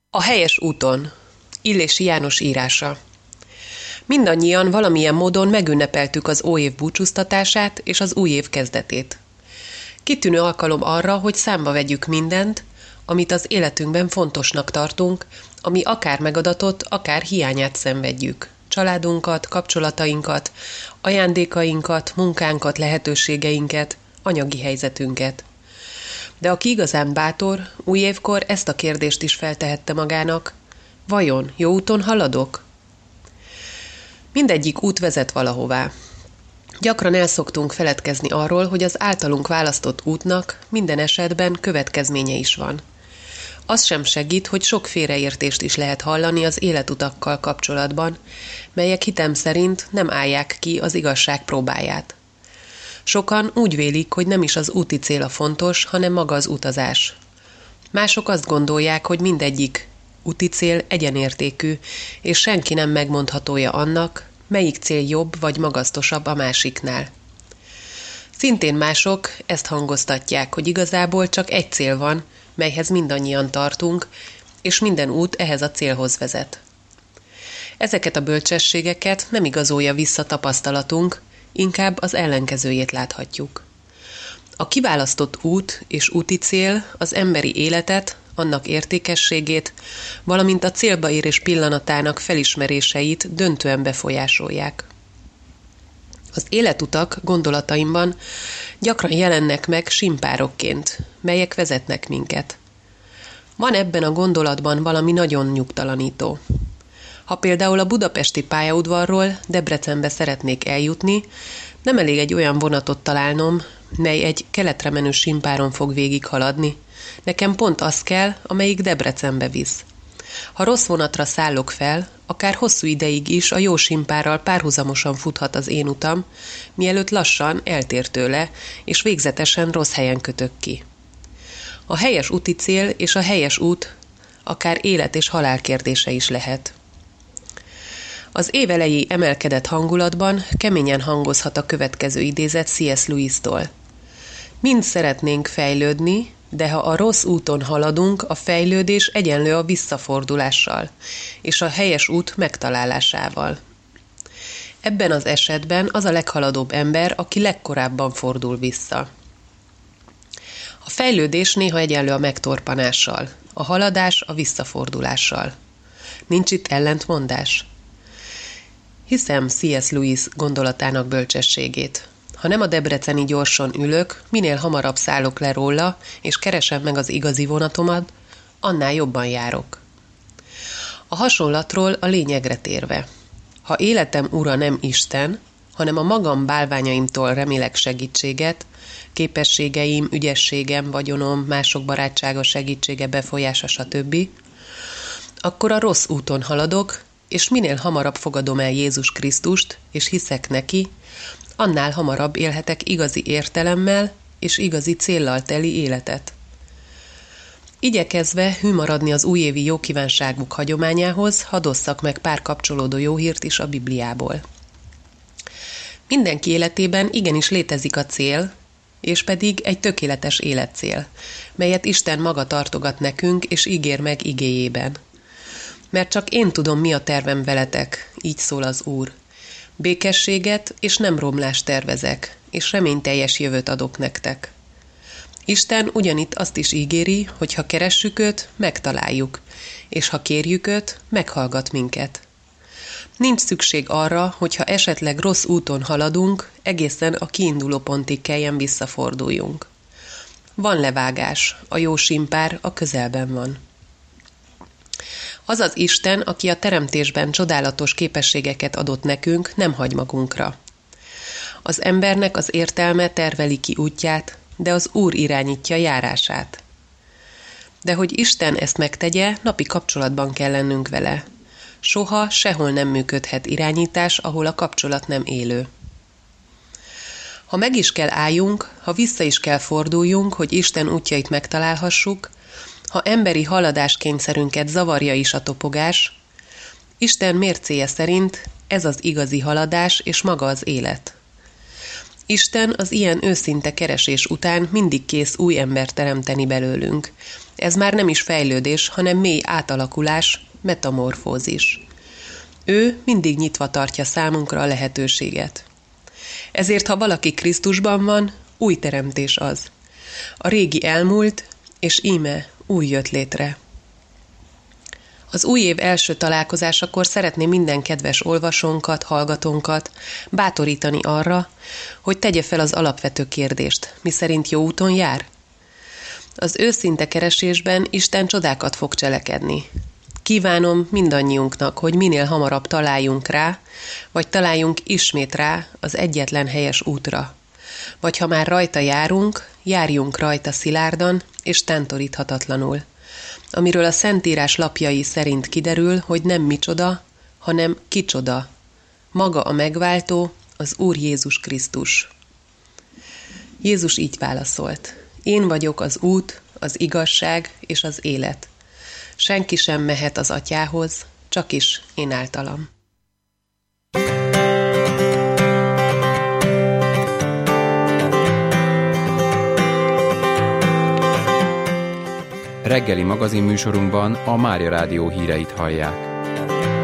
A helyes úton. Illési János írása. Mindannyian valamilyen módon megünnepeltük az óév búcsúztatását és az új év kezdetét. Kitűnő alkalom arra, hogy számba vegyük mindent, amit az életünkben fontosnak tartunk, ami akár megadatott, akár hiányát szenvedjük. Családunkat, kapcsolatainkat, ajándékainkat, munkánkat, lehetőségeinket, anyagi helyzetünket. De aki igazán bátor, új évkor ezt a kérdést is feltehette magának: vajon jó úton haladok? Mindegyik út vezet valahová. Gyakran elszoktunk feledkezni arról, hogy az általunk választott útnak minden esetben következménye is van. Az sem segít, hogy sok félreértést is lehet hallani az életutakkal kapcsolatban, melyek hitem szerint nem állják ki az igazság próbáját. Sokan úgy vélik, hogy nem is az úti cél a fontos, hanem maga az utazás. Mások azt gondolják, hogy mindegyik úti cél egyenértékű, és senki nem megmondhatója annak, melyik cél jobb vagy magasztosabb a másiknál. Szintén mások ezt hangoztatják, hogy igazából csak egy cél van, melyhez mindannyian tartunk, és minden út ehhez a célhoz vezet. Ezeket a bölcsességeket nem igazolja vissza tapasztalatunk, inkább az ellenkezőjét láthatjuk. A kiválasztott út és úti cél az emberi életet, annak értékességét, valamint a célba érés pillanatának felismeréseit döntően befolyásolják. Az életutak gondolataimban gyakran jelennek meg símpárokként, melyek vezetnek minket. Van ebben a gondolatban valami nagyon nyugtalanító. Ha például a budapesti pályaudvarról Debrecenbe szeretnék eljutni, nem elég egy olyan vonatot találnom, mely egy keletre menő símpáron fog végighaladni. Nekem pont az kell, amelyik Debrecenbe visz. Ha rossz vonatra szállok fel, akár hosszú ideig is a jó símpárral párhuzamosan futhat az én utam, mielőtt lassan eltér tőle, és végzetesen rossz helyen kötök ki. A helyes úti cél és a helyes út akár élet és halál kérdése is lehet. Az év eleji emelkedett hangulatban keményen hangozhat a következő idézet C.S. Lewis-tól. Mind szeretnénk fejlődni, de ha a rossz úton haladunk, a fejlődés egyenlő a visszafordulással, és a helyes út megtalálásával. Ebben az esetben az a leghaladóbb ember, aki legkorábban fordul vissza. A fejlődés néha egyenlő a megtorpanással, a haladás a visszafordulással. Nincs itt ellentmondás? Hiszem C.S. Lewis gondolatának bölcsességét. Ha nem a debreceni gyorson ülök, minél hamarabb szállok le róla, és keresem meg az igazi vonatomat, annál jobban járok. A hasonlatról a lényegre térve. Ha életem ura nem Isten, hanem a magam bálványaimtól remélek segítséget, képességeim, ügyességem, vagyonom, mások barátsága, segítsége, befolyása, stb., akkor a rossz úton haladok, és minél hamarabb fogadom el Jézus Krisztust, és hiszek neki, annál hamarabb élhetek igazi értelemmel és igazi céllal teli életet. Igyekezve hű maradni az újévi jókívánságuk hagyományához, hadd osszak meg pár kapcsolódó jó hírt is a Bibliából. Mindenki életében igenis létezik a cél, és pedig egy tökéletes életcél, melyet Isten maga tartogat nekünk és ígér meg igéjében. Mert csak én tudom, mi a tervem veletek, így szól az Úr. Békességet és nem romlást tervezek, és reményteljes jövőt adok nektek. Isten ugyanitt azt is ígéri, hogy ha keressük őt, megtaláljuk, és ha kérjük őt, meghallgat minket. Nincs szükség arra, hogyha esetleg rossz úton haladunk, egészen a kiinduló pontig kelljen visszaforduljunk. Van levágás, a jó símpár a közelben van. Az az Isten, aki a teremtésben csodálatos képességeket adott nekünk, nem hagy magunkra. Az embernek az értelme terveli ki útját, de az Úr irányítja járását. De hogy Isten ezt megtegye, napi kapcsolatban kell lennünk vele. Soha, sehol nem működhet irányítás, ahol a kapcsolat nem élő. Ha meg is kell álljunk, ha vissza is kell forduljunk, hogy Isten útjait megtalálhassuk, ha emberi haladáskényszerünket zavarja is a topogás, Isten mércéje szerint ez az igazi haladás és maga az élet. Isten az ilyen őszinte keresés után mindig kész új embert teremteni belőlünk. Ez már nem is fejlődés, hanem mély átalakulás, metamorfózis. Ő mindig nyitva tartja számunkra a lehetőséget. Ezért, ha valaki Krisztusban van, új teremtés az. A régi elmúlt, és íme új jött létre. Az új év első találkozásakor szeretném minden kedves olvasónkat, hallgatónkat bátorítani arra, hogy tegye fel az alapvető kérdést, miszerint jó úton jár? Az őszinte keresésben Isten csodákat fog cselekedni. Kívánom mindannyiunknak, hogy minél hamarabb találjunk rá, vagy találjunk ismét rá az egyetlen helyes útra. Vagy ha már rajta járunk, járjunk rajta szilárdan és tántoríthatatlanul. Amiről a Szentírás lapjai szerint kiderül, hogy nem micsoda, hanem kicsoda. Maga a megváltó, az Úr Jézus Krisztus. Jézus így válaszolt: Én vagyok az út, az igazság és az élet. Senki sem mehet az Atyához, csak is én általam. Reggeli magazinműsorunkban a Mária Rádió híreit hallják.